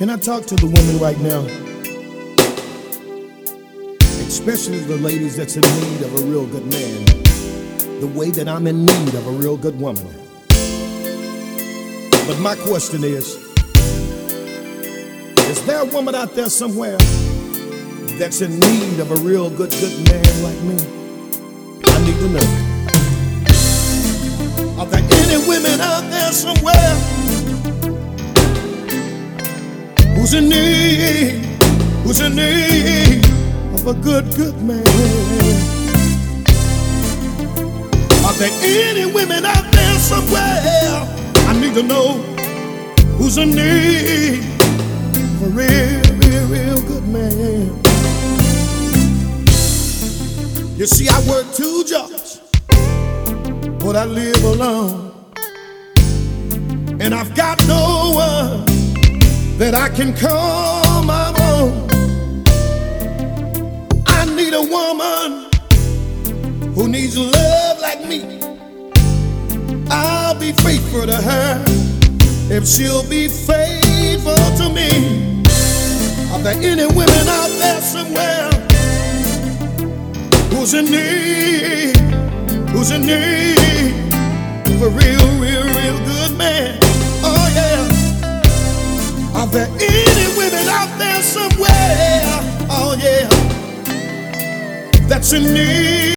Can I talk to the women right now? Especially the ladies that's in need of a real good man. The way that I'm in need of a real good woman. But my question is there a woman out there somewhere that's in need of a real good man like me? I need to know. Are there any women out there somewhere who's in need of a good man? Are there any women out there somewhere? I need to know who's in need of a real good man. You see, I work 2 jobs, but I live alone, and I've got no one that I can call my own. I need a woman who needs love like me. I'll be faithful to her if she'll be faithful to me. Are there any women out there somewhere who's in need of a real good man? Oh yeah. Are there any women out there somewhere? Oh yeah, that's in need